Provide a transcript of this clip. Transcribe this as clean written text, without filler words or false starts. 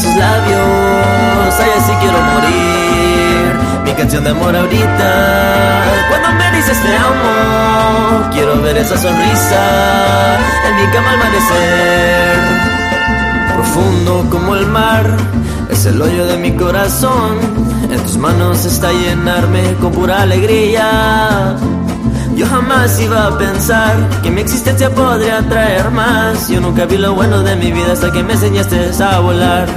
tus labios, ay, así quiero morir. Mi canción de amor ahorita, cuando me dices te amo, quiero ver esa sonrisa en mi cama al amanecer. Profundo como el mar, es el hoyo de mi corazón. En tus manos está llenarme con pura alegría. Yo jamás iba a pensar que mi existencia podría traer más. Yo nunca vi lo bueno de mi vida hasta que me enseñaste a volar.